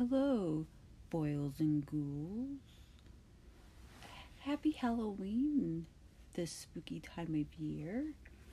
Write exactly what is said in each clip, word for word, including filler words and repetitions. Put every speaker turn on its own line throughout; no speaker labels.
Hello, boils and ghouls. Happy Halloween this spooky time of year.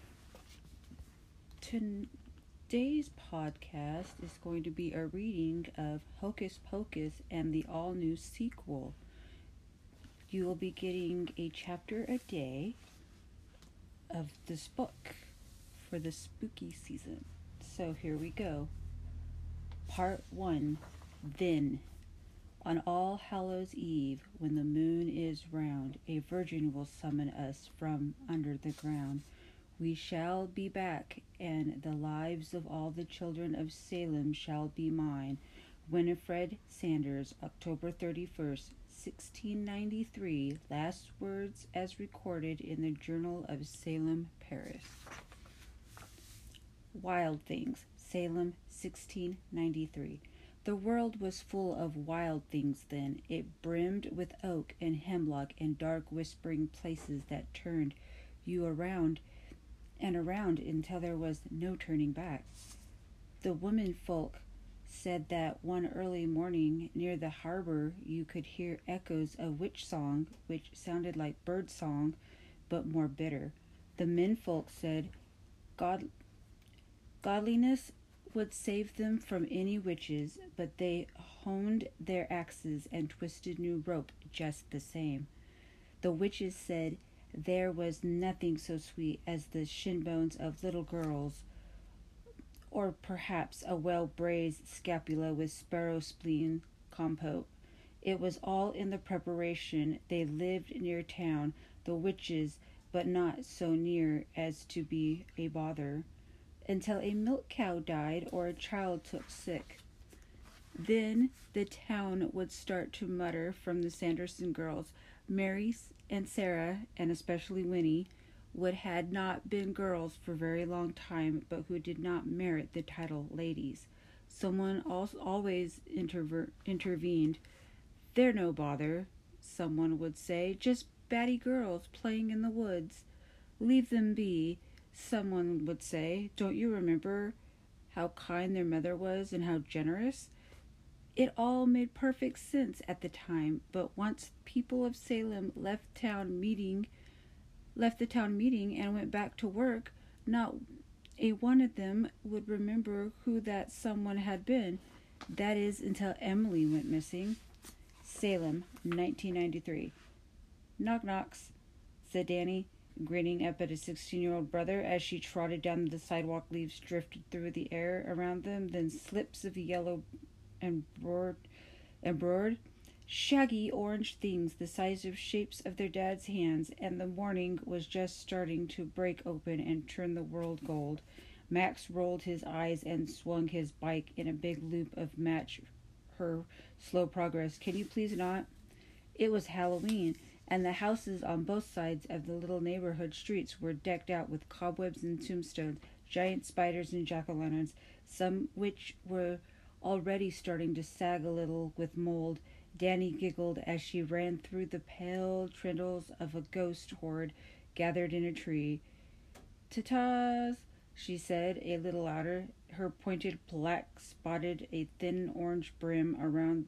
Today's podcast is going to be a reading of Hocus Pocus and the all new sequel. You will be getting a chapter a day of this book for the spooky season. So here we go. Part one. Then, on All Hallows Eve, when the moon is round, a virgin will summon us from under the ground. We shall be back, and the lives of all the children of Salem shall be mine. Winifred Sanders, October thirty-first, sixteen ninety-three. Last words as recorded in the Journal of Salem Parish. Wild Things, Salem, sixteen ninety-three. The world was full of wild things then. It brimmed with oak and hemlock and dark whispering places that turned you around and around until there was no turning back. The women folk said that one early morning near the harbor you could hear echoes of witch song, which sounded like bird song, but more bitter. The men folk said God, godliness would save them from any witches, but they honed their axes and twisted new rope just the same. The witches said there was nothing so sweet as the shin bones of little girls, or perhaps a well-braised scapula with sparrow spleen compote. It was all in the preparation. They lived near town, the witches, but not so near as to be a bother, until a milk cow died or a child took sick. Then the town would start to mutter from the Sanderson girls. Mary and Sarah, and especially Winnie, would had not been girls for a very long time, but who did not merit the title ladies. Someone always interver- intervened. They're no bother, someone would say, just batty girls playing in the woods. Leave them be, someone would say. Don't you remember how kind their mother was and how generous? It all made perfect sense at the time, but once people of Salem left town meeting, left the town meeting and went back to work, not a one of them would remember who that someone had been. That is, until Emily went missing. Salem, nineteen ninety-three. Knock knocks, said Danny, grinning up at his sixteen-year-old brother as she trotted down the sidewalk. Leaves drifted through the air around them, then slips of yellow embroidered, embroidered shaggy orange things the size of shapes of their dad's hands, and the morning was just starting to break open and turn the world gold. Max rolled his eyes and swung his bike in a big loop of match her slow progress. Can you please not? It was Halloween, and the houses on both sides of the little neighborhood streets were decked out with cobwebs and tombstones, giant spiders and jack-o'-lanterns, some which were already starting to sag a little with mold. Danny giggled as she ran through the pale trindles of a ghost horde gathered in a tree. "Ta-tas," she said, a little louder. Her pointed black spotted a thin orange brim around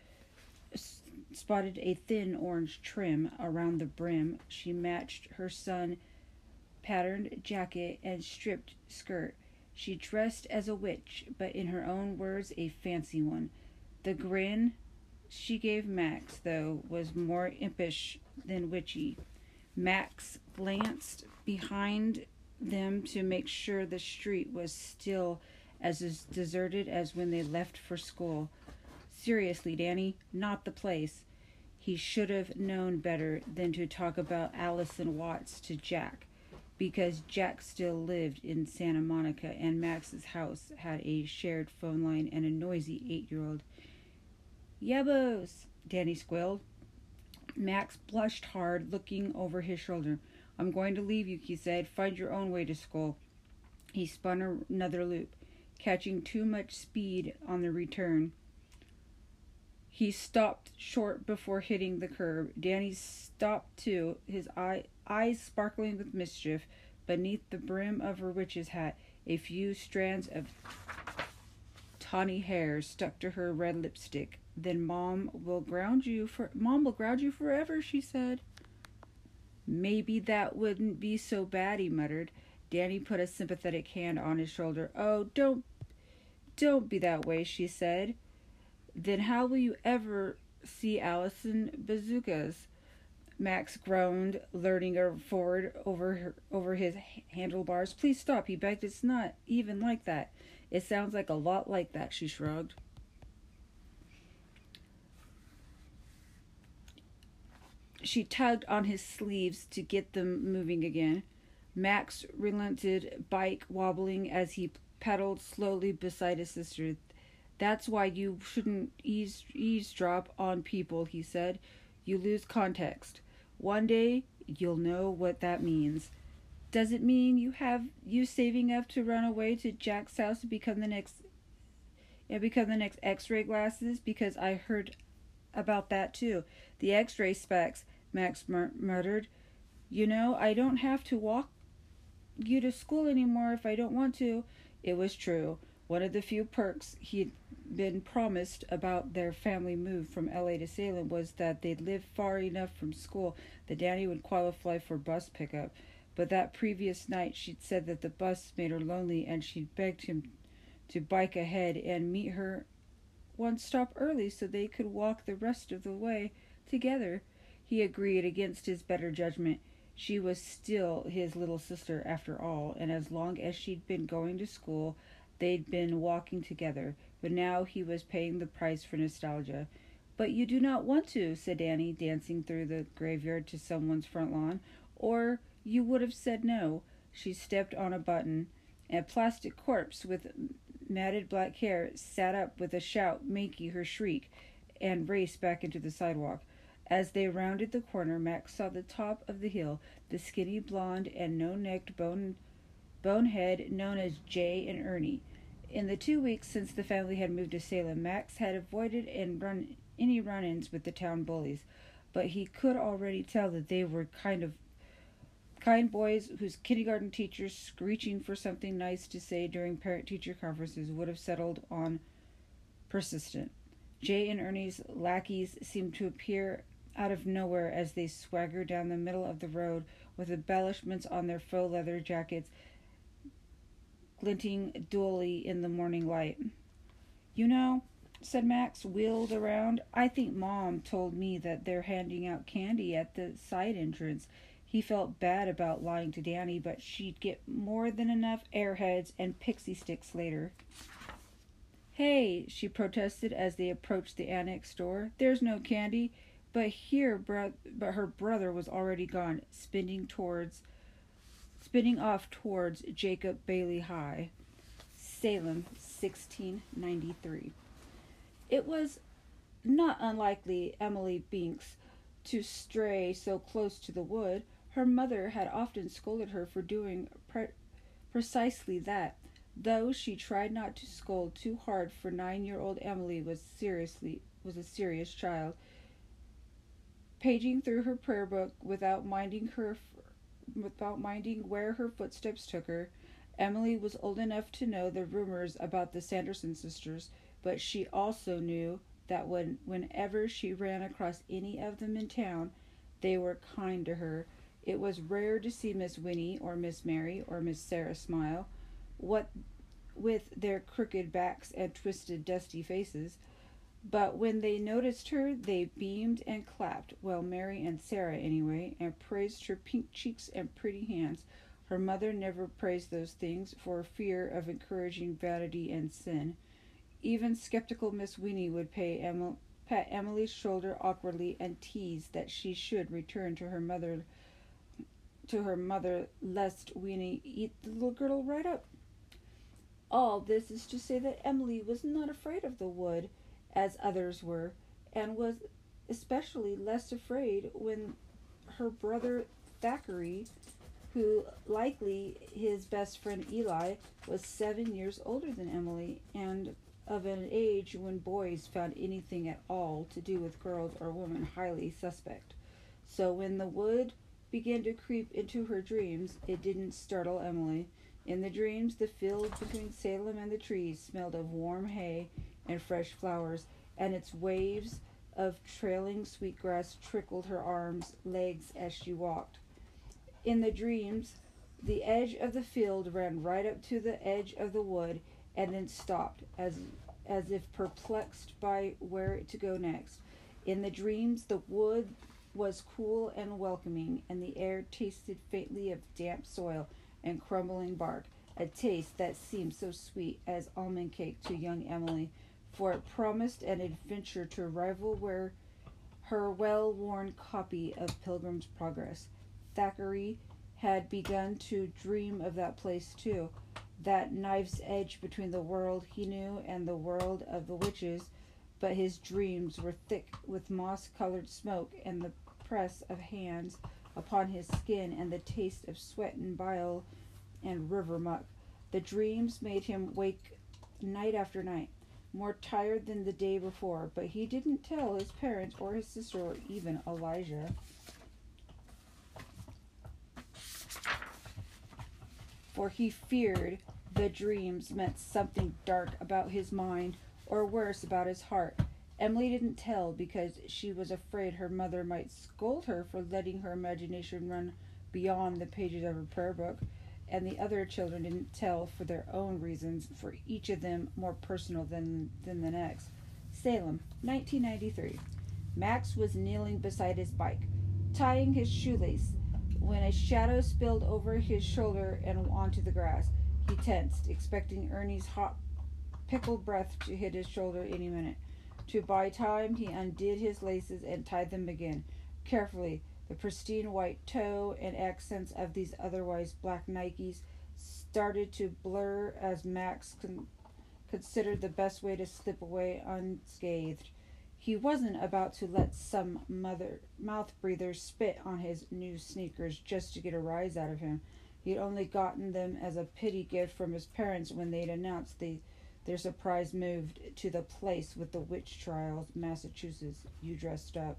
spotted a thin orange trim around the brim. She matched her sun patterned jacket and striped skirt. She dressed as a witch, but in her own words, a fancy one. The grin she gave Max, though, was more impish than witchy. Max glanced behind them to make sure the street was still as deserted as when they left for school. Seriously, Danny, not the place. He should have known better than to talk about Allison Watts to Jack, because Jack still lived in Santa Monica and Max's house had a shared phone line and a noisy eight-year-old. "Yabos," Danny squealed. Max blushed hard, looking over his shoulder. "I'm going to leave you," he said. "Find your own way to school." He spun another loop, catching too much speed on the return. He stopped short before hitting the curb. Danny stopped too, his eye, eyes sparkling with mischief. Beneath the brim of her witch's hat, a few strands of tawny hair stuck to her red lipstick. Then mom will ground you for mom will ground you forever, she said. Maybe that wouldn't be so bad, he muttered. Danny put a sympathetic hand on his shoulder. Oh, don't don't be that way, she said. Then how will you ever see Allison Bazookas? Max groaned, lurching forward over her, over his handlebars. Please stop, he begged. It's not even like that. It sounds like a lot like that, she shrugged. She tugged on his sleeves to get them moving again. Max relented, bike wobbling as he pedaled slowly beside his sister. That's why you shouldn't eaves, eavesdrop on people, he said. You lose context. One day, you'll know what that means. Does it mean you have you saving up to run away to Jack's house to become the next and become the next X-ray glasses? Because I heard about that too. The X-ray specs, Max mur- muttered. You know, I don't have to walk you to school anymore if I don't want to. It was true. One of the few perks he'd been promised about their family move from L A to Salem was that they'd live far enough from school that Danny would qualify for bus pickup. But that previous night she'd said that the bus made her lonely, and she'd begged him to bike ahead and meet her one stop early so they could walk the rest of the way together. He agreed against his better judgment. She was still his little sister after all, and as long as she'd been going to school, they'd been walking together. But now he was paying the price for nostalgia. But you do not want to, said Danny, dancing through the graveyard to someone's front lawn. Or you would have said no. She stepped on a button. A plastic corpse with matted black hair sat up with a shout making her shriek and race back into the sidewalk. As they rounded the corner, Max saw the top of the hill, the skinny blonde and no-necked bone, bonehead known as Jay and Ernie. In the two weeks since the family had moved to Salem, Max had avoided and run any run-ins with the town bullies, but he could already tell that they were kind of kind boys whose kindergarten teachers, screeching for something nice to say during parent-teacher conferences, would have settled on persistent. Jay and Ernie's lackeys seemed to appear out of nowhere as they swaggered down the middle of the road with embellishments on their faux leather jackets glinting dully in the morning light. You know, said Max, wheeled around, I think Mom told me that they're handing out candy at the side entrance. He felt bad about lying to Danny, but she'd get more than enough airheads and pixie sticks later. Hey, she protested as they approached the annex door. There's no candy. But here, bro- but her brother was already gone, spinning towards, spinning off towards Jacob Bailey High, Salem, sixteen ninety-three. It was not unlikely Emily Binks to stray so close to the wood. Her mother had often scolded her for doing pre- precisely that, though she tried not to scold too hard, for nine-year-old Emily was seriously was a serious child. Paging through her prayer book without minding her without minding where her footsteps took her, Emily was old enough to know the rumors about the Sanderson sisters, but she also knew that when whenever she ran across any of them in town, they were kind to her. It was rare to see Miss Winnie or Miss Mary or Miss Sarah smile, what with their crooked backs and twisted, dusty faces. But when they noticed her, they beamed and clapped, well, Mary and Sarah anyway, and praised her pink cheeks and pretty hands. Her mother never praised those things for fear of encouraging vanity and sin. Even skeptical Miss Winnie would pay Emil, pat Emily's shoulder awkwardly and tease that she should return to her mother, to her mother, lest Winnie eat the little girl right up. All this is to say that Emily was not afraid of the wood, as others were, and was especially less afraid when her brother Thackeray, who, likely his best friend Eli, was seven years older than Emily, and of an age when boys found anything at all to do with girls or women highly suspect. So when the wood began to creep into her dreams, it didn't startle Emily. In the dreams, the field between Salem and the trees smelled of warm hay and fresh flowers, and its waves of trailing sweetgrass trickled her arms, legs as she walked. In the dreams, the edge of the field ran right up to the edge of the wood and then stopped, as as if perplexed by where to go next. In the dreams, the wood was cool and welcoming, and the air tasted faintly of damp soil and crumbling bark, a taste that seemed so sweet as almond cake to young Emily, for it promised an adventure to rival where her well-worn copy of Pilgrim's Progress. Thackeray had begun to dream of that place too, that knife's edge between the world he knew and the world of the witches, but his dreams were thick with moss-colored smoke and the press of hands upon his skin and the taste of sweat and bile and river muck. The dreams made him wake night after night, more tired than the day before, but he didn't tell his parents or his sister or even Elijah. For he feared the dreams meant something dark about his mind, or worse, about his heart. Emily didn't tell because she was afraid her mother might scold her for letting her imagination run beyond the pages of her prayer book, and the other children didn't tell for their own reasons, for each of them more personal than, than the next. Salem, nineteen ninety-three. Max was kneeling beside his bike, tying his shoelace, when a shadow spilled over his shoulder and onto the grass. He tensed, expecting Ernie's hot, pickled breath to hit his shoulder any minute. To buy time, he undid his laces and tied them again. Carefully, the pristine white toe and accents of these otherwise black Nikes started to blur as Max con- considered the best way to slip away unscathed. He wasn't about to let some mother mouth breather spit on his new sneakers just to get a rise out of him. He'd only gotten them as a pity gift from his parents when they'd announced they, their surprise move to the place with the witch trials, Massachusetts. You dressed up.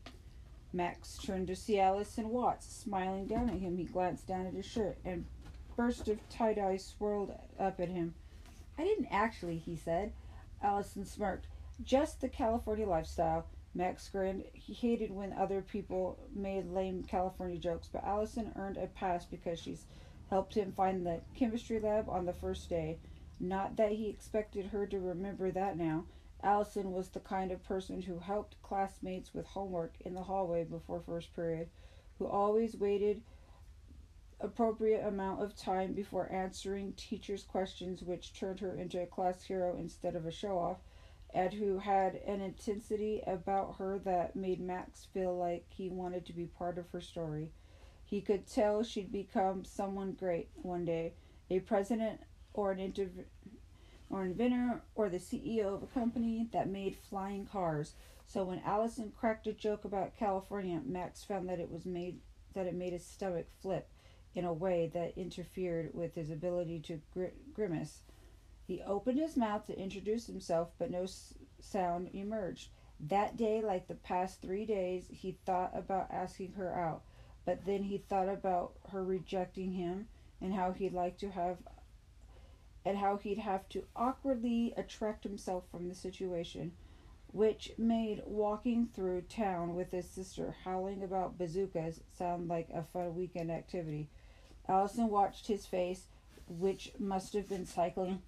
Max turned to see Allison Watts smiling down at him. He glanced down at his shirt, and a burst of tie-dye swirled up at him. I didn't actually, he said. Allison smirked. Just the California lifestyle. Max grinned. He hated when other people made lame California jokes, but Allison earned a pass because she's helped him find the chemistry lab on the first day. Not that he expected her to remember that now. Allison was the kind of person who helped classmates with homework in the hallway before first period, who always waited appropriate amount of time before answering teachers' questions, which turned her into a class hero instead of a show-off, and who had an intensity about her that made Max feel like he wanted to be part of her story. He could tell she'd become someone great one day, a president or an interv- or inventor or the C E O of a company that made flying cars. So when Allison cracked a joke about California, Max found that it was made that it made his stomach flip in a way that interfered with his ability to gr- grimace. He opened his mouth to introduce himself, but no s- sound emerged. That day, like the past three days, he thought about asking her out, but then he thought about her rejecting him and how he'd like to have and how he'd have to awkwardly attract himself from the situation, which made walking through town with his sister howling about bazookas sound like a fun weekend activity. Allison watched his face, which must have been cycling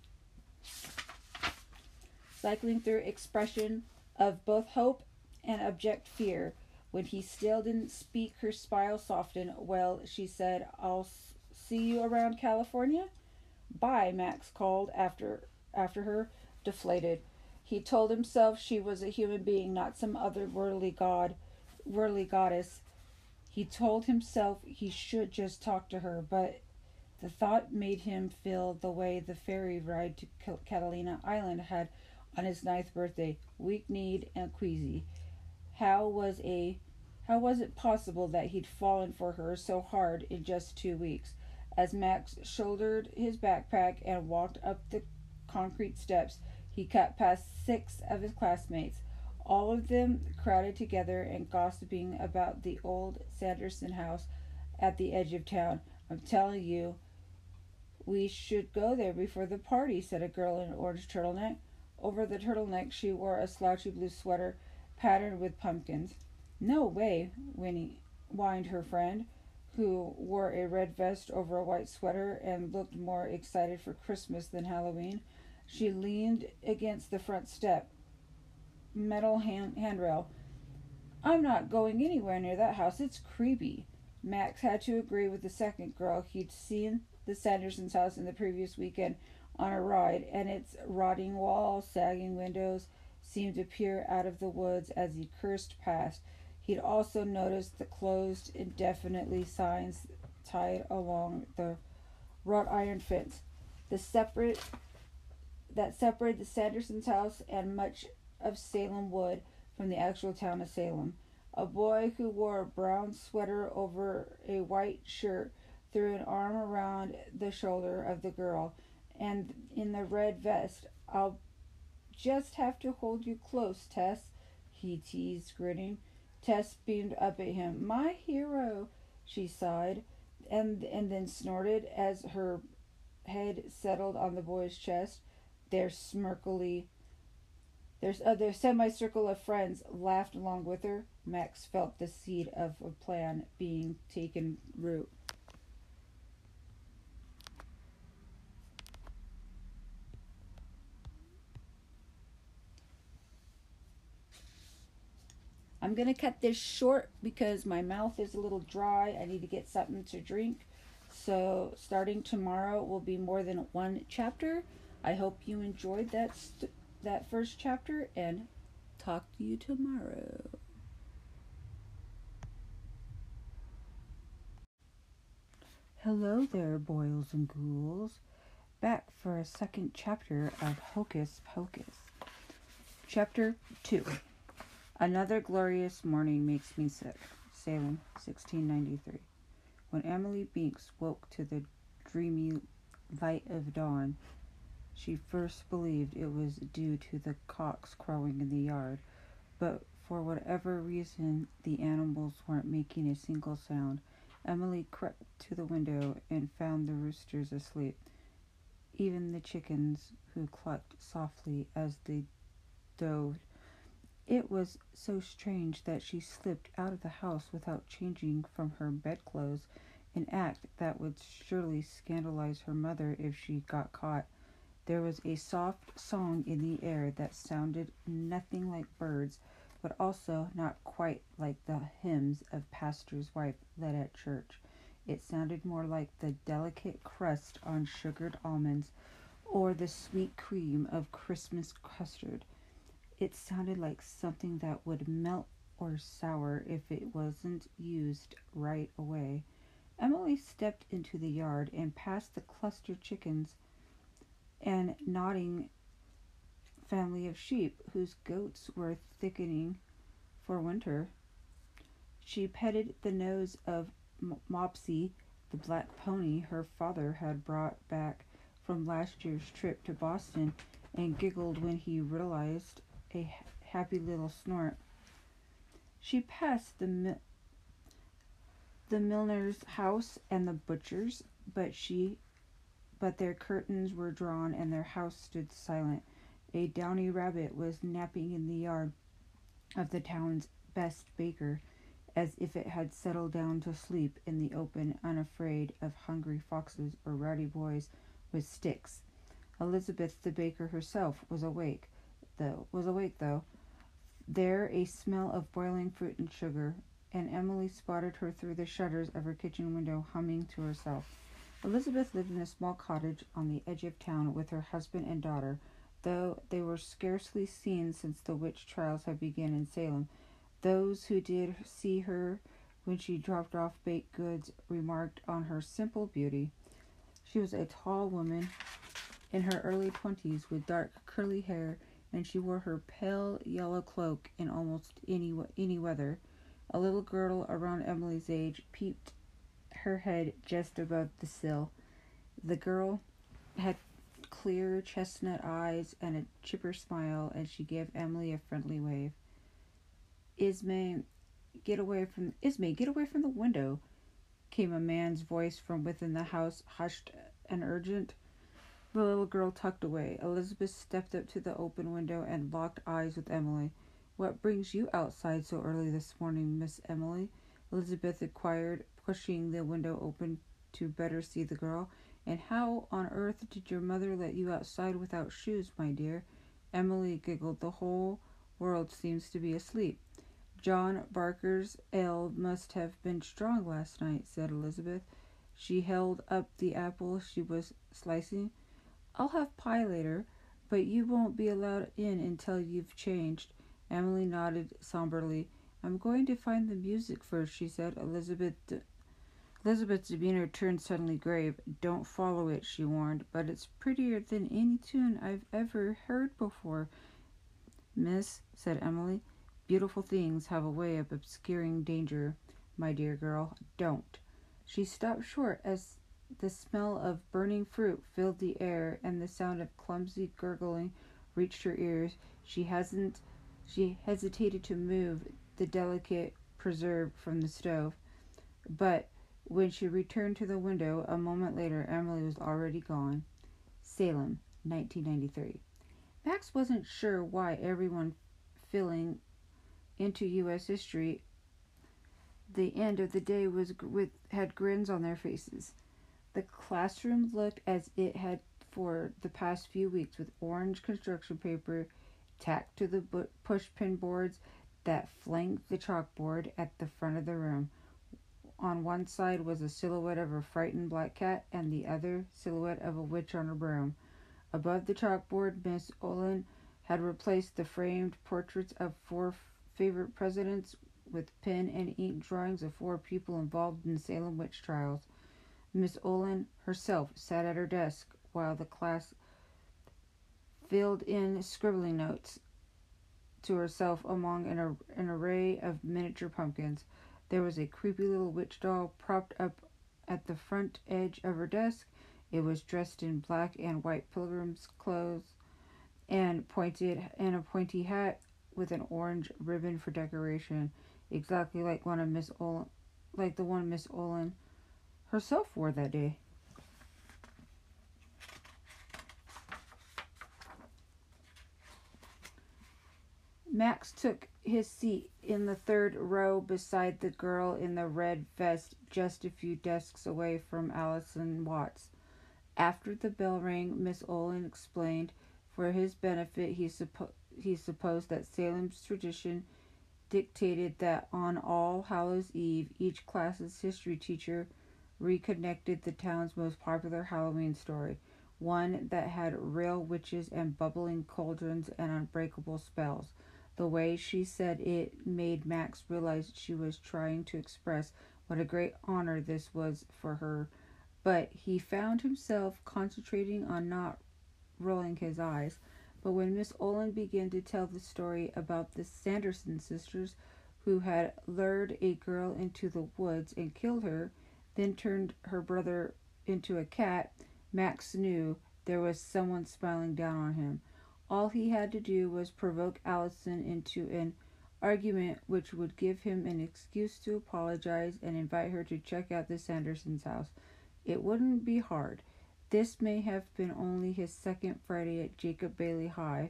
cycling through expression of both hope and abject fear. When he still didn't speak, her smile softened. Well, she said, I'll s- see you around California? Bye, Max called after after her, deflated. He told himself she was a human being, not some other worldly god, worldly goddess. He told himself he should just talk to her, but the thought made him feel the way the ferry ride to Catalina Island had on his ninth birthday, weak-kneed and queasy. How was a how was it possible that he'd fallen for her so hard in just two weeks? As Max shouldered his backpack and walked up the concrete steps, he cut past six of his classmates, all of them crowded together and gossiping about the old Sanderson house at the edge of town. I'm telling you, We should go there before the party, said a girl in an orange turtleneck. Over the turtleneck she wore a slouchy blue sweater patterned with pumpkins. No way, Winnie whined her friend, who wore a red vest over a white sweater and looked more excited for Christmas than Halloween. She leaned against the front step metal hand- handrail. I'm not going anywhere near that house. It's creepy. Max had to agree with the second girl. He'd seen the Sandersons' house in the previous weekend on a ride, and its rotting walls, sagging windows seemed to peer out of the woods as he cursed past. He'd also noticed the closed indefinitely signs tied along the wrought iron fence. The separate that separated the Sandersons' house and much of Salem Wood from the actual town of Salem. A boy who wore a brown sweater over a white shirt threw an arm around the shoulder of the girl, and in the red vest, I'll just have to hold you close, Tess, he teased, grinning. Tess beamed up at him. My hero, she sighed, and and then snorted as her head settled on the boy's chest. Their smirkily, their, uh, their semicircle of friends laughed along with her. Max felt the seed of a plan being taken root. I'm going to cut this short because my mouth is a little dry. I need to get something to drink. So starting tomorrow will be more than one chapter. I hope you enjoyed that st- that first chapter, and talk to you tomorrow. Hello there, boils and ghouls. Back for a second chapter of Hocus Pocus. Chapter two. Another glorious morning makes me sick. Salem, sixteen ninety-three. When Emily Binks woke to the dreamy light of dawn, she first believed it was due to the cocks crowing in the yard, but for whatever reason the animals weren't making a single sound. Emily crept to the window and found the roosters asleep, even the chickens, who clucked softly as they dozed. It was so strange that she slipped out of the house without changing from her bedclothes, an act that would surely scandalize her mother if she got caught. There was a soft song in the air that sounded nothing like birds, but also not quite like the hymns a pastor's wife led at church. It sounded more like the delicate crust on sugared almonds or the sweet cream of Christmas custard. It sounded like something that would melt or sour if it wasn't used right away. Emily stepped into the yard and past the clustered chickens and nodding family of sheep whose goats were thickening for winter. She petted the nose of M- Mopsy, the black pony her father had brought back from last year's trip to Boston, and giggled when he realized a happy little snort. She passed the mi- the milliner's house and the butcher's, but she but their curtains were drawn and their house stood silent. A downy rabbit was napping in the yard of the town's best baker, as if it had settled down to sleep in the open, unafraid of hungry foxes or rowdy boys with sticks. Elizabeth the baker herself was awake, though was awake though. There a smell of boiling fruit and sugar, and Emily spotted her through the shutters of her kitchen window, humming to herself. Elizabeth lived in a small cottage on the edge of town with her husband and daughter, though they were scarcely seen since the witch trials had begun in Salem. Those who did see her when she dropped off baked goods remarked on her simple beauty. She was a tall woman in her early twenties with dark curly hair, and she wore her pale yellow cloak in almost any any weather. A little girl around Emily's age peeped her head just above the sill. The girl had clear chestnut eyes and a chipper smile, and she gave Emily a friendly wave. Ismay, get away from Ismay, get away from the window, came a man's voice from within the house, hushed and urgent. The little girl tucked away. Elizabeth stepped up to the open window and locked eyes with Emily. "What brings you outside so early this morning, Miss Emily?" Elizabeth inquired, pushing the window open to better see the girl. "And how on earth did your mother let you outside without shoes, my dear?" Emily giggled. "The whole world seems to be asleep." "John Barker's ale must have been strong last night," said Elizabeth. She held up the apple she was slicing. "I'll have pie later, but you won't be allowed in until you've changed." Emily nodded somberly. "I'm going to find the music first," she said. Elizabeth Elizabeth's demeanor turned suddenly grave. "Don't follow it," she warned, "but it's prettier than any tune I've ever heard before." "Miss," said Emily, "beautiful things have a way of obscuring danger, my dear girl. Don't." She stopped short as the smell of burning fruit filled the air and the sound of clumsy gurgling reached her ears. She hasn't she hesitated to move the delicate preserve from the stove, but when she returned to the window a moment later, Emily was already gone. Salem, nineteen ninety-three. Max wasn't sure why everyone filling into U S history the end of the day was with had grins on their faces. The classroom looked as it had for the past few weeks, with orange construction paper tacked to the pushpin boards that flanked the chalkboard at the front of the room. On one side was a silhouette of a frightened black cat, and the other silhouette of a witch on a broom. Above the chalkboard, Miss Olin had replaced the framed portraits of four favorite presidents with pen and ink drawings of four people involved in the Salem witch trials. Miss Olin herself sat at her desk while the class filled in scribbling notes to herself among an, ar- an array of miniature pumpkins. There was a creepy little witch doll propped up at the front edge of her desk. It was dressed in black and white pilgrim's clothes and pointed and a pointy hat with an orange ribbon for decoration, exactly like one of Miss Olin, like the one Miss Olin herself wore that day. Max took his seat in the third row beside the girl in the red vest, just a few desks away from Allison Watts. After the bell rang, Miss Olin explained, for his benefit, he, suppo- he supposed that Salem's tradition dictated that on All Hallows Eve, each class's history teacher reconnected the town's most popular Halloween story, one that had real witches and bubbling cauldrons and unbreakable spells. The way she said it made Max realize she was trying to express what a great honor this was for her, but he found himself concentrating on not rolling his eyes. But when Miss Olin began to tell the story about the Sanderson sisters who had lured a girl into the woods and killed her, then turned her brother into a cat, Max knew there was someone smiling down on him. All he had to do was provoke Allison into an argument which would give him an excuse to apologize and invite her to check out the Sandersons' house. It wouldn't be hard. This may have been only his second Friday at Jacob Bailey High,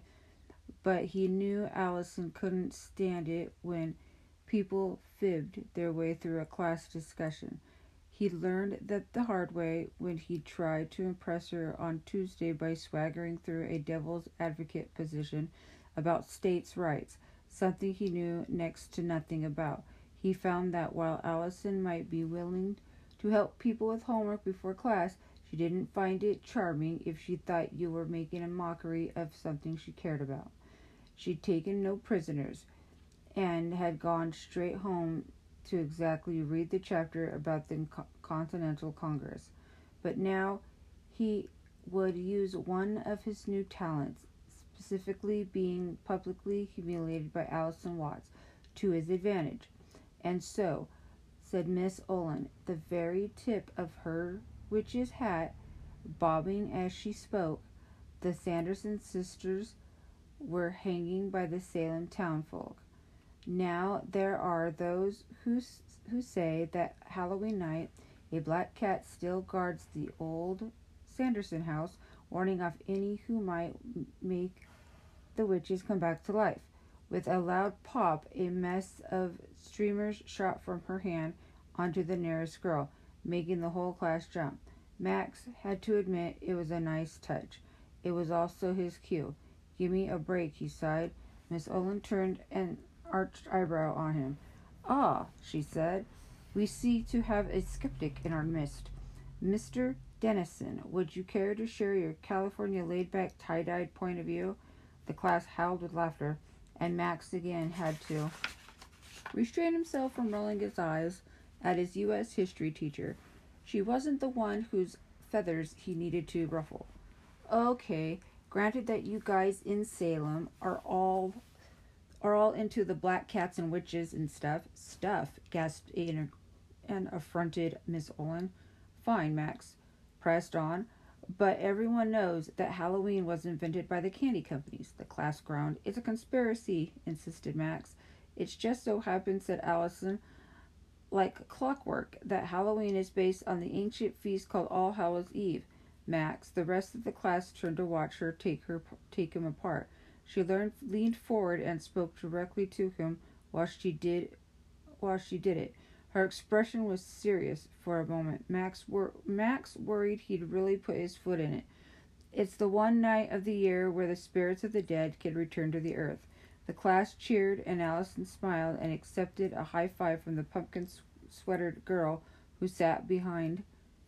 but he knew Allison couldn't stand it when people fibbed their way through a class discussion. He learned that the hard way when he tried to impress her on Tuesday by swaggering through a devil's advocate position about states' rights, something he knew next to nothing about. He found that while Allison might be willing to help people with homework before class, she didn't find it charming if she thought you were making a mockery of something she cared about. She'd taken no prisoners and had gone straight home to exactly read the chapter about the Continental Congress. But now he would use one of his new talents, specifically being publicly humiliated by Allison Watts, to his advantage. And so, said Miss Olin, the very tip of her witch's hat bobbing as she spoke, the Sanderson sisters were hanging by the Salem townfolk. Now there are those who who say that Halloween night a black cat still guards the old Sanderson house, warning off any who might make the witches come back to life. With a loud pop, a mess of streamers shot from her hand onto the nearest girl, making the whole class jump. Max had to admit it was a nice touch. It was also his cue. "Give me a break," he sighed. Miss Olin turned an arched eyebrow on him. "Ah," she said, "we see to have a skeptic in our midst. Mister Dennison, would you care to share your California laid-back, tie-dyed point of view?" The class howled with laughter, and Max again had to restrain himself from rolling his eyes at his U S history teacher. She wasn't the one whose feathers he needed to ruffle. "Okay, granted that you guys in Salem are all are all into the black cats and witches and stuff." "Stuff," gasped an, an affronted Miss Olin. "Fine," Max pressed on. "But everyone knows that Halloween was invented by the candy companies." The class groaned. "It's a conspiracy," insisted Max. "It just so happens," said Allison, "like clockwork, that Halloween is based on the ancient feast called All Hallows Eve." Max, the rest of the class turned to watch her take her take him apart. She learned, leaned forward and spoke directly to him while she did while she did it. Her expression was serious for a moment. Max wor- Max worried he'd really put his foot in it. "It's the one night of the year where the spirits of the dead can return to the earth." The class cheered, and Allison smiled and accepted a high five from the pumpkin sweatered girl who sat behind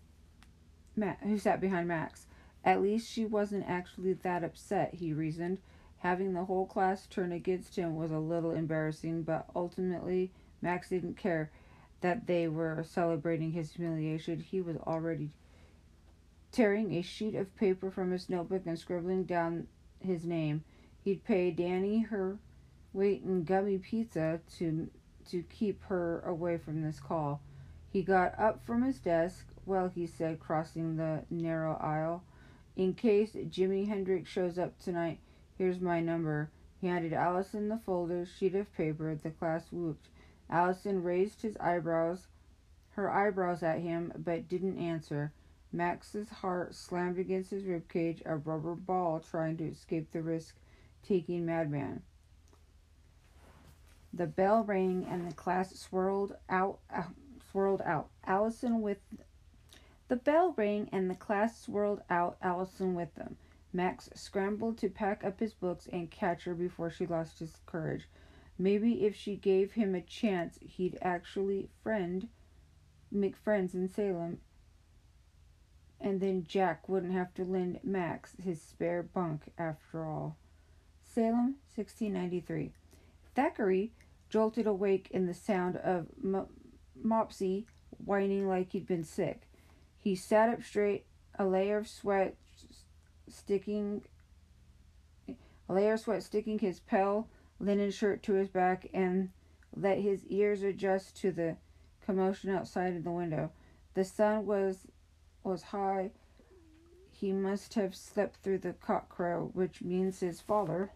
Ma- who sat behind Max. At least she wasn't actually that upset, he reasoned. Having the whole class turn against him was a little embarrassing, but ultimately Max didn't care that they were celebrating his humiliation. He was already tearing a sheet of paper from his notebook and scribbling down his name. He'd pay Danny her weight in gummy pizza to to keep her away from this call. He got up from his desk. "Well," he said, crossing the narrow aisle, "in case Jimi Hendrix shows up tonight, here's my number." He handed Allison the folded sheet of paper. The class whooped. Allison raised his eyebrows, her eyebrows at him, but didn't answer. Max's heart slammed against his ribcage, a rubber ball trying to escape the risk-taking madman. The bell rang and the class swirled out. Uh, swirled out. Allison with the bell rang and the class swirled out. Allison with them. Max scrambled to pack up his books and catch her before she lost his courage. Maybe if she gave him a chance, he'd actually friend make friends in Salem, and then Jack wouldn't have to lend Max his spare bunk after all. Salem, sixteen ninety-three. Thackeray jolted awake in the sound of M- Mopsy whining like he'd been sick. He sat up straight, a layer of sweat sticking, a layer of sweat sticking his pale linen shirt to his back, and let his ears adjust to the commotion outside of the window. The sun was was high. He must have slept through the cockcrow, which means his father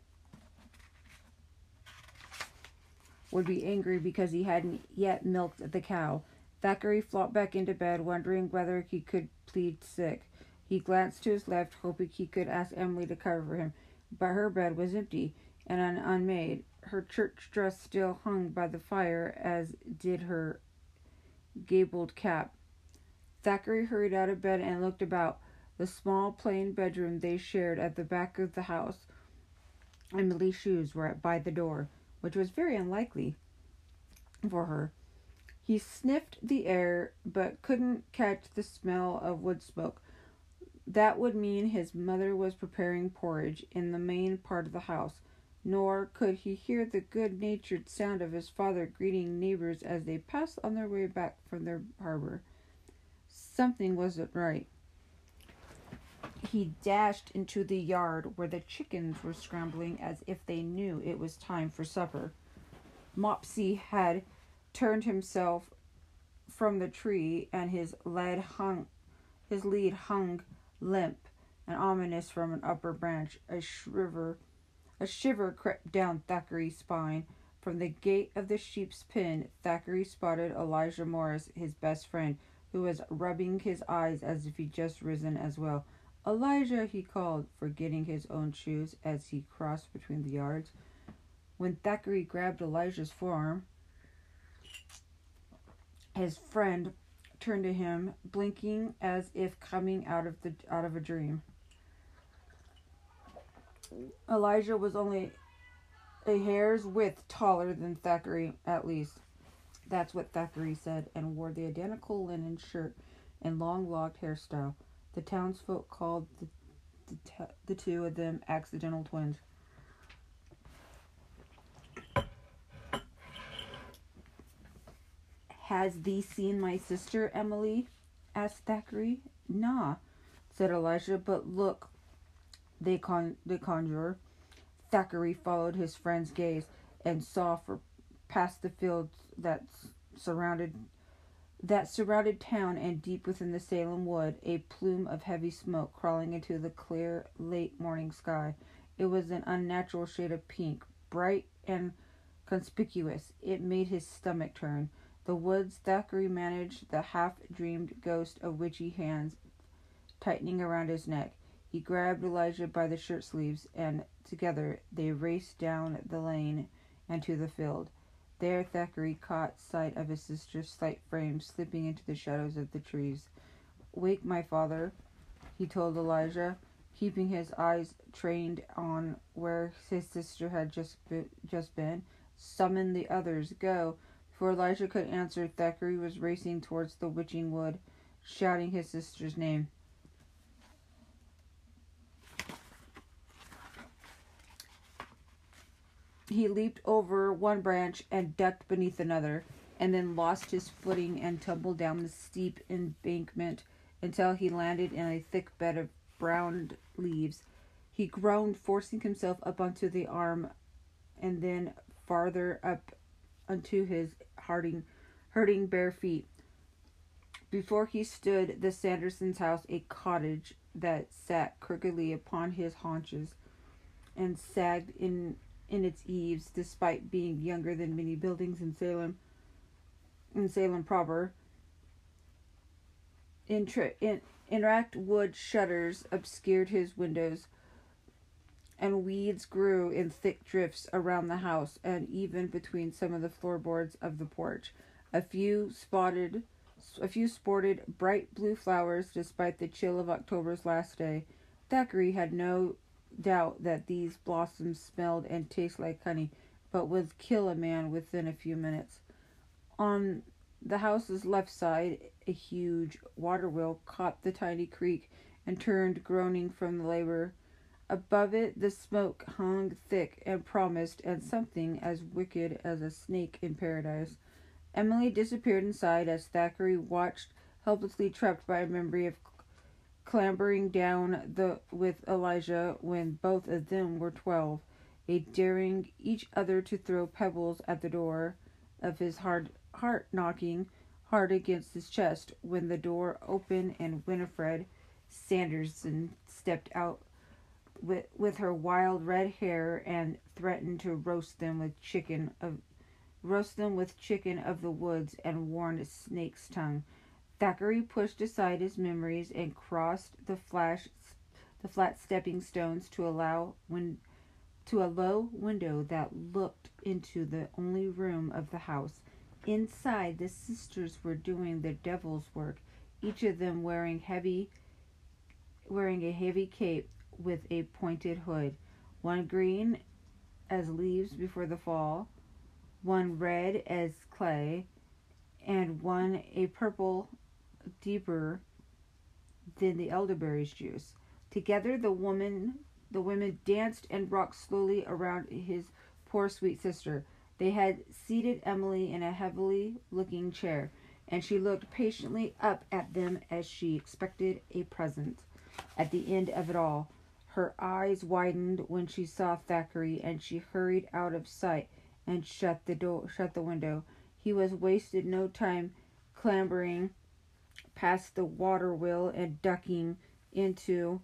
would be angry because he hadn't yet milked the cow. Thackeray flopped back into bed, wondering whether he could plead sick. He glanced to his left, hoping he could ask Emily to cover for him, but her bed was empty and un- unmade. Her church dress still hung by the fire, as did her gabled cap. Thackeray hurried out of bed and looked about. The small, plain bedroom they shared at the back of the house. Emily's shoes were by the door, which was very unlikely for her. He sniffed the air, but couldn't catch the smell of wood smoke. That would mean his mother was preparing porridge in the main part of the house, nor could he hear the good-natured sound of his father greeting neighbors as they passed on their way back from their harbor. Something wasn't right. He dashed into the yard where the chickens were scrambling as if they knew it was time for supper. Mopsy had turned himself from the tree, and his lead hung, his lead hung limp and ominous from an upper branch. A shiver, a shiver crept down Thackeray's spine. From the gate of the sheep's pen, Thackeray spotted Elijah Morris, his best friend, who was rubbing his eyes as if he'd just risen as well. "Elijah," he called, forgetting his own shoes as he crossed between the yards. When Thackeray grabbed Elijah's forearm, his friend turned to him, blinking as if coming out of the out of a dream. Elijah was only a hair's width taller than Thackeray, at least. That's what Thackeray said, and wore the identical linen shirt and long locked hairstyle. The townsfolk called the, the, t- the two of them accidental twins. "Has thee seen my sister, Emily?" asked Thackeray. "Nah," said Elijah, "but look, they con the conjurer." Thackeray followed his friend's gaze and saw for past the fields that surrounded that surrounded town and deep within the Salem wood a plume of heavy smoke crawling into the clear late morning sky. It was an unnatural shade of pink, bright and conspicuous. It made his stomach turn. The woods, Thackeray managed the half-dreamed ghost of witchy hands tightening around his neck. He grabbed Elijah by the shirt sleeves, and together they raced down the lane and to the field. There Thackeray caught sight of his sister's slight frame slipping into the shadows of the trees. "Wake my father," he told Elijah, keeping his eyes trained on where his sister had just be- just been. "Summon the others. Go." Before Elijah could answer, Thackeray was racing towards the witching wood, shouting his sister's name. He leaped over one branch and ducked beneath another, and then lost his footing and tumbled down the steep embankment until he landed in a thick bed of browned leaves. He groaned, forcing himself up onto the arm and then farther up onto his hurting, hurting bare feet. Before he stood the Sandersons' house, a cottage that sat crookedly upon his haunches and sagged in in its eaves, despite being younger than many buildings in Salem, in Salem proper. Intra- in, interact wood shutters obscured his windows, and weeds grew in thick drifts around the house and even between some of the floorboards of the porch. A few spotted, a few sported bright blue flowers, despite the chill of October's last day. Thackeray had no doubt that these blossoms smelled and tasted like honey, but would kill a man within a few minutes. On the house's left side, a huge water wheel caught the tiny creek and turned, groaning from the labor. Above it, the smoke hung thick and promised, and something as wicked as a snake in paradise. Emily disappeared inside as Thackeray watched, helplessly trapped by a memory of clambering down the with Elijah when both of them were twelve, a daring each other to throw pebbles at the door of his hard heart knocking hard against his chest when the door opened and Winifred Sanderson stepped out with with her wild red hair and threatened to roast them with chicken of roast them with chicken of the woods and warned snake's tongue. Thackeray pushed aside his memories and crossed the flash, the flat stepping stones to allow when, to a low window that looked into the only room of the house. Inside, the sisters were doing their devil's work, each of them wearing heavy, wearing a heavy cape with a pointed hood, one green as leaves before the fall, one red as clay, and one a purple deeper than the elderberry's juice. Together the woman the women danced and rocked slowly around his poor sweet sister. They had seated Emily in a heavily looking chair, and she looked patiently up at them as she expected a present. At the end of it all, her eyes widened when she saw Thackeray, and she hurried out of sight and shut the door shut the window. He was wasted no time clambering past the water wheel and ducking into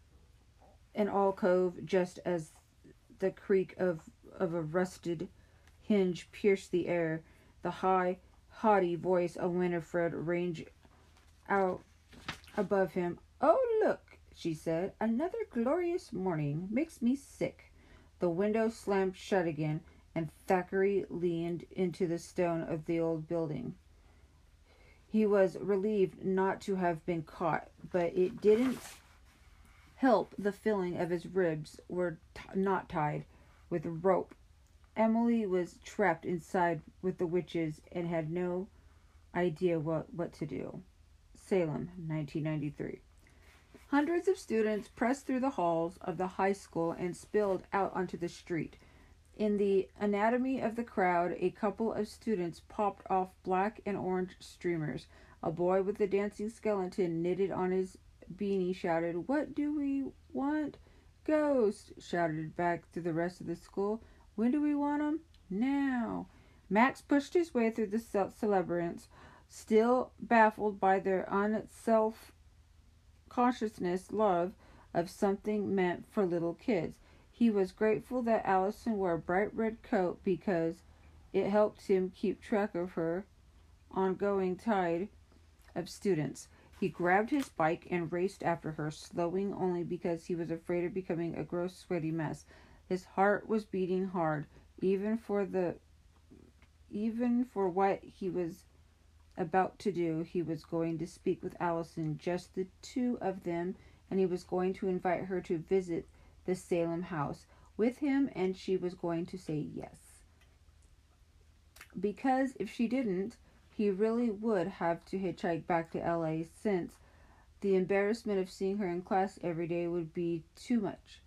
an alcove just as the creak of, of a rusted hinge pierced the air. The high, haughty voice of Winifred ranged out above him. "Oh, look," she said. Another glorious morning. Makes me sick. The window slammed shut again, and Thackeray leaned into the stone of the old building. He was relieved not to have been caught, but it didn't help the feeling of his ribs were t- not tied with rope. Emily was trapped inside with the witches and had no idea what, what to do. Salem, nineteen ninety-three. Hundreds of students pressed through the halls of the high school and spilled out onto the street. In the anatomy of the crowd, a couple of students popped off black and orange streamers. A boy with a dancing skeleton knitted on his beanie shouted, "What do we want?" "Ghost," shouted back through the rest of the school. "When do we want 'em?" "Now." Max pushed his way through the celebrants, still baffled by their unself-consciousness love of something meant for little kids. He was grateful that Allison wore a bright red coat because it helped him keep track of her ongoing tide of students. He grabbed his bike and raced after her, slowing only because he was afraid of becoming a gross, sweaty mess. His heart was beating hard, even for the even for what he was about to do. He was going to speak with Allison, just the two of them, and he was going to invite her to visit the Salem house with him, and she was going to say yes. Because if she didn't, he really would have to hitchhike back to L A, since the embarrassment of seeing her in class every day would be too much.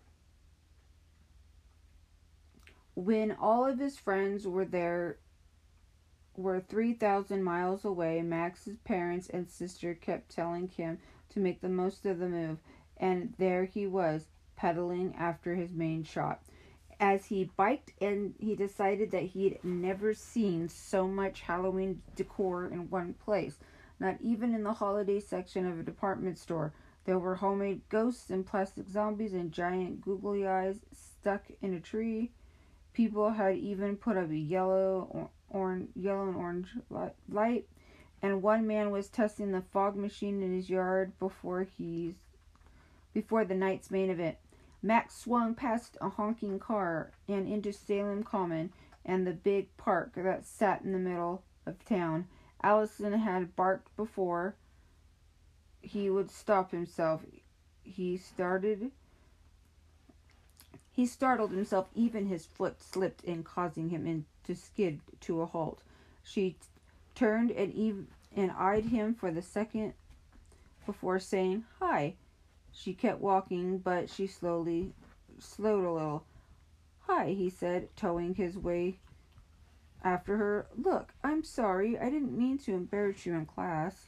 When all of his friends were there, were three thousand miles away, Max's parents and sister kept telling him to make the most of the move, and there he was, pedaling after his main shot. As he biked in, he decided that he'd never seen so much Halloween decor in one place, not even in the holiday section of a department store. There were homemade ghosts and plastic zombies and giant googly eyes stuck in a tree. People had even put up a yellow, or, orange, yellow and orange light, and one man was testing the fog machine in his yard before he's before the night's main event. Max swung past a honking car and into Salem Common and the big park that sat in the middle of town. Allison had barked before he would stop himself. He started. He startled himself. Even his foot slipped in, causing him in, to skid to a halt. She t- turned and, ev- and eyed him for the second before saying, "Hi." She kept walking, but she slowly slowed a little. "Hi," he said, towing his way after her. "Look, I'm sorry. I didn't mean to embarrass you in class."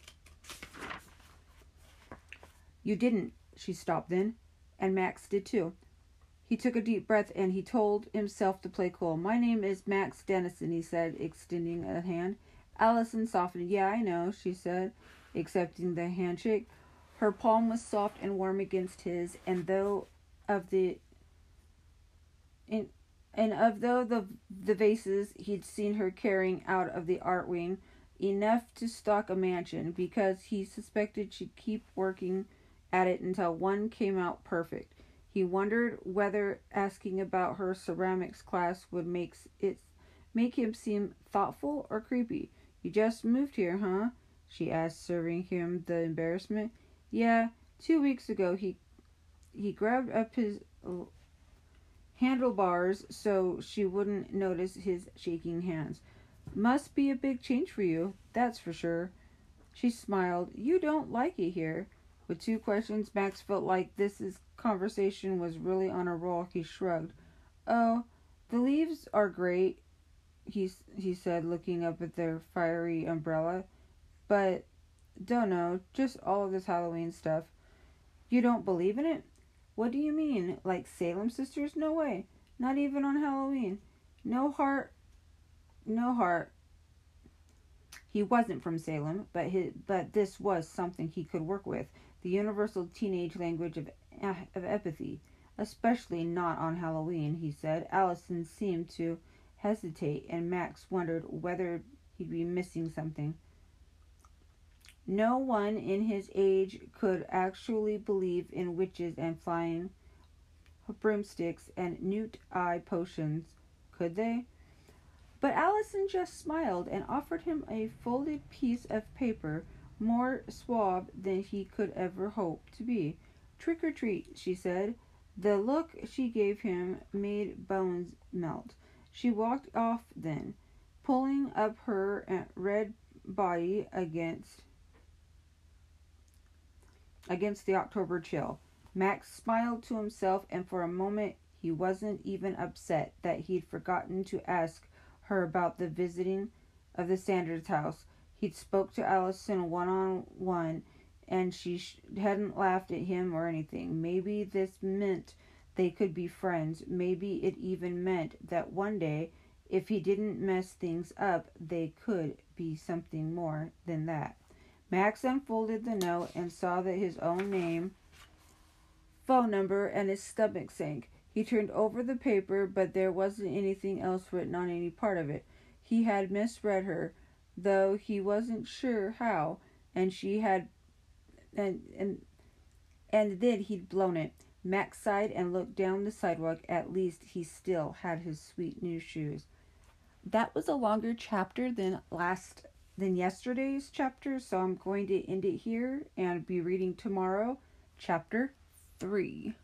"You didn't." She stopped then, and Max did too. He took a deep breath and he told himself to play cool. "My name is Max Dennison," he said, extending a hand. Allison softened. "Yeah, I know," she said, accepting the handshake. Her palm was soft and warm against his, and though of the in, and of though the the vases he'd seen her carrying out of the art wing, enough to stock a mansion, because he suspected she'd keep working at it until one came out perfect. He wondered whether asking about her ceramics class would make it make him seem thoughtful or creepy. "You just moved here, huh?" she asked, serving him the embarrassment. "Yeah, two weeks ago." He he grabbed up his handlebars so she wouldn't notice his shaking hands. "Must be a big change for you, that's for sure." She smiled. "You don't like it here?" With two questions, Max felt like this is, conversation was really on a roll. He shrugged. "Oh, the leaves are great," he, he said, looking up at their fiery umbrella. "But, don't know, just all of this Halloween stuff." "You don't believe in it?" "What do you mean? Like Salem Sisters? No way. Not even on Halloween. No heart. No heart." He wasn't from Salem, but his, but this was something he could work with. The universal teenage language of, of empathy. "Especially not on Halloween," he said. Allison seemed to hesitate, and Max wondered whether he'd be missing something. No one in his age could actually believe in witches and flying broomsticks and newt-eye potions, could they? But Allison just smiled and offered him a folded piece of paper, more suave than he could ever hope to be. "Trick or treat," she said. The look she gave him made Bones melt. She walked off then, pulling up her red body against against the October chill. Max smiled to himself, and for a moment he wasn't even upset that he'd forgotten to ask her about the visiting of the Sanders house. He'd spoke to Allison one-on-one, and she sh- hadn't laughed at him or anything. Maybe this meant they could be friends. Maybe it even meant that one day, if he didn't mess things up, they could be something more than that. Max unfolded the note and saw that his own name, phone number, and his stomach sank. He turned over the paper, but there wasn't anything else written on any part of it. He had misread her, though he wasn't sure how, and she had and and and then he'd blown it. Max sighed and looked down the sidewalk. At least he still had his sweet new shoes. That was a longer chapter than last than yesterday's chapter, so I'm going to end it here and be reading tomorrow, chapter three.